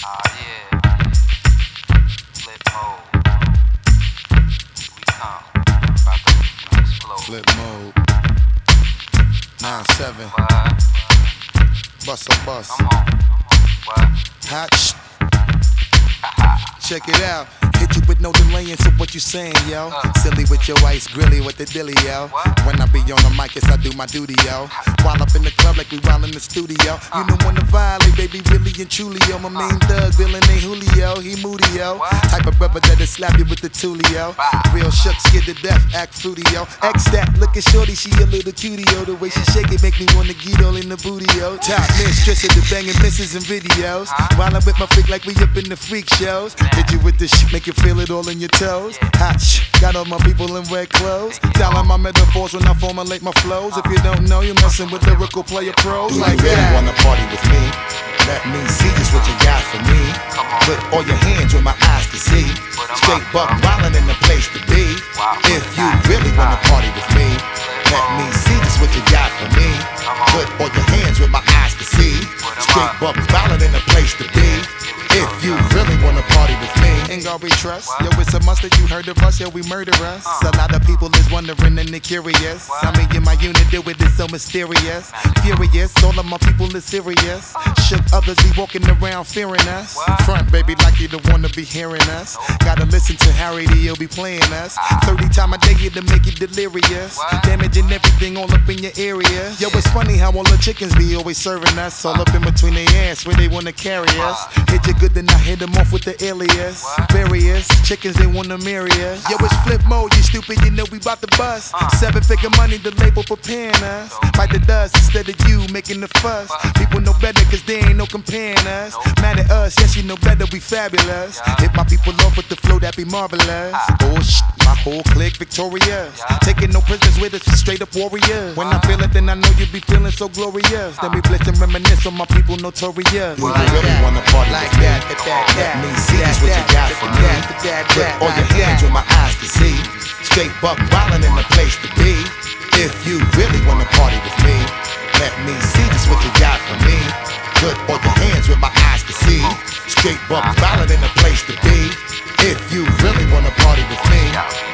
Yeah. Flip mode. Here we come. About to explode. Flip mode. 9-7. What? Bust a bus. Come on. What? Hot sh. Check it out. Hit you with no delaying, so what you saying, yo? Silly with your ice, grilly with the dilly, yo. When I be on the mic, yes, I do my duty, yo. While up in the club like we while in the studio. You know when to violate, baby, really and truly, yo. My main thug, villain ain't Julio, he moody, yo. Type of brother that'll slap you with the tulio. Real shook, scared to death, act fruity, yo. X that, looking shorty, she a little cutie, yo. The way she shake it make me wanna get all in the booty, yo. Top mistress of the banging misses and videos. While I'm with my freak like we up in the freak shows. Hit you with this shit, make you feel it all in your toes. Hot sh, got all my people in red clothes. Dialing my metaphors when I formulate my flows. If you don't know, you're messing with lyrical player pros. Do Like you really that. wanna party with me? Let me see just what you got for me. Put all your hands where my eyes can see. Straight buck wildin' in the place to be. If you really wanna party with me, let me see just what you got for me. Put all your hands where my eyes can see. Straight buck wildin' in the place to be. If you really wanna party with me, Ain't gonna be trust. Yo, it's a must that you heard of us, yo, we murder us. A lot of people is wondering and they curious. I mean, in my unit, do it is so mysterious. Furious, all of my people is serious. Shook others be walking around fearing us. Front, baby, like you don't wanna be hearing us. Gotta listen to Harry, he'll be playing us. 30 times a day to make you delirious. Damaging everything all up in your area. Yo, it's funny how all the chickens be always serving us. All up in between their ass where they wanna carry us. Hit you good, then I hit them off with the alias. Various chickens, they wanna marry us. Yo, it's flip mode, you stupid, you know we bout to bust. 7-figure money, the label preparing us. Bite the dust instead of you making the fuss. People know better, cause they ain't no comparing us. Mad at us, yes, you know better, we fabulous. Hit my people off with the flow, that be marvelous. Oh, shit, my whole clique victorious. Taking no prisoners with us, straight up warriors. When I feel it, then I know you be feeling so glorious. Then we blitz and reminisce on my people notorious. do you really wanna party with me? Let me see just what you got for me. Put all your hands where my eyes can see. Straight buck wildin' in the place to be. If you really wanna party with me, let me see just what you got for me. Put all your hands where my eyes can see. Straight buck wildin' in the place to be. If you really wanna party with me,